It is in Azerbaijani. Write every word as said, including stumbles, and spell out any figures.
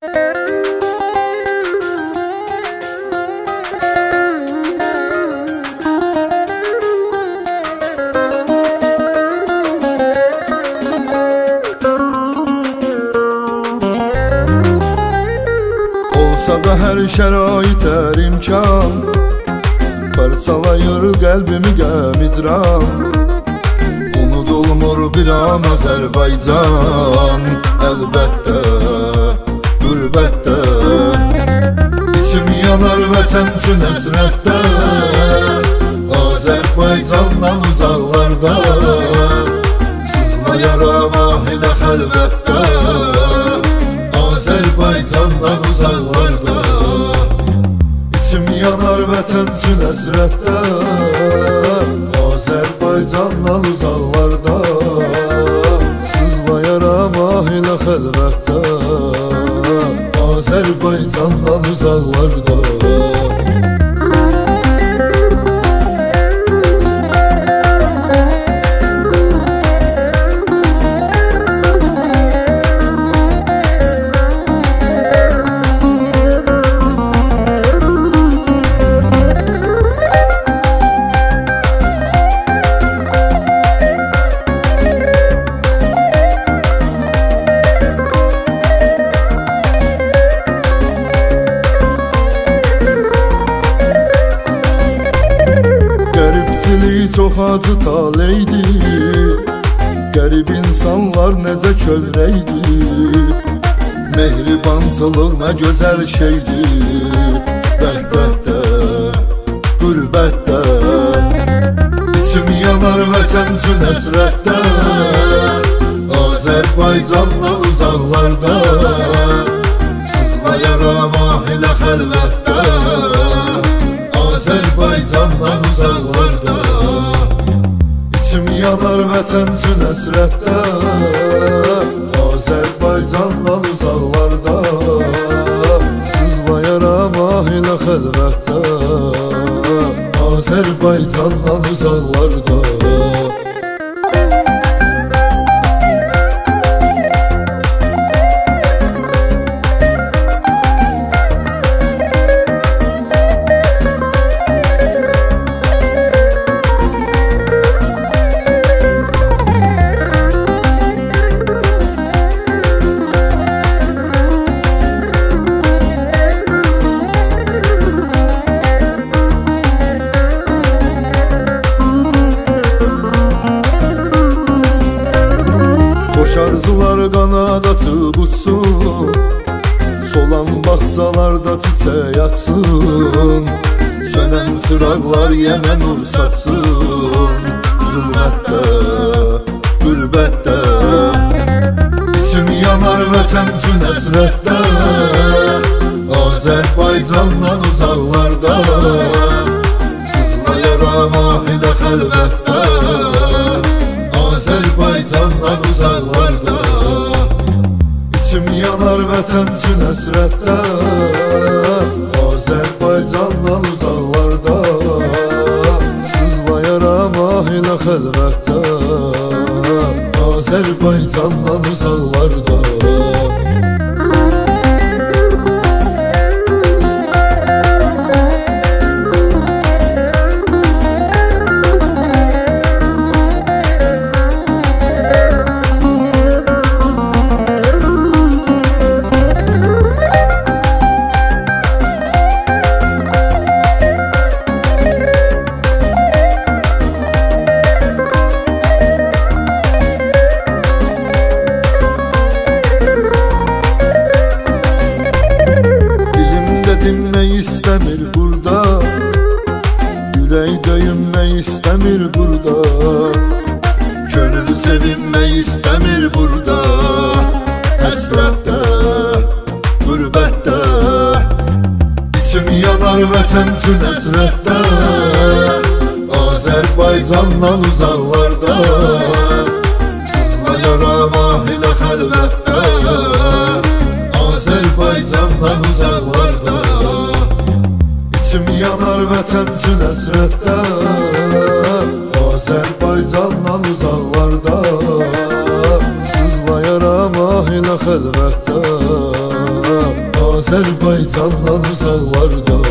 Olsa da hər şərait, hər imkan parçalayır qəlbimi qəmizran. Unudulmur bir an Azərbaycan, əlbəttə, qürbətdə. İçim yanar vətən üçün həsrətdə, Azərbaycandan uzaqlarda sızlayaram ahilə xəlvətdə, Azərbaycandan uzaqlarda. İçim yanar vətən üçün həsrətdə, Azərbaycandan uzaqlarda sızlayaram ahilə xəlvətdə, Azərbaycandan uzaqlarda. Çox acı taleydi, qərib insanlar necə kövrəydi. Mehribancılıq nə gözəl şeydir, bəhbətdə, qürbətdə. İçim yanar vətən üçün həsrətdə, Azərbaycandan uzaqlarda sızlayaram ahilə xəlvətdə, Azərbaycandan uzaqlarda. İçim yanar vətən üçün həsrətdə, Azərbaycandan uzaqlarda sızlayaram ahilə xəlvətdə, Azərbaycandan uzaqlarda. Arzular qanad açıb uçsun, solan bağçalarda çiçək açsın, sönən çıraqlar yenə nur saçsın, zülmətdə, qürbətdə. İçim yanar vətən üçün həsrətdə, Azərbaycandan uzaqlarda sızlayaram ahilə xəlvətdə, Azərbaycandan uzaqlarda. İçim yanar vətən üçün həsrətdə, Azərbaycandan uzaqlarda sızlayaram ahilə xəlvətdə, Azərbaycandan uzaqlarda. İstəmir burada, ürək döyünmək istəmir burada, könül sevinmək istəmir burada, həsrətdə, qürbətdə. İçim yanar vətən üçün həsrətdə, Azərbaycandan uzaqlarda sızlayaram ahilə xəlvətdə, Azərbaycandan uzaqlarda. İçim yanar vətən üçün həsrətdə, Azərbaycandan uzaqlarda sızlayaram ahilə xəlvətdə, uzaklarda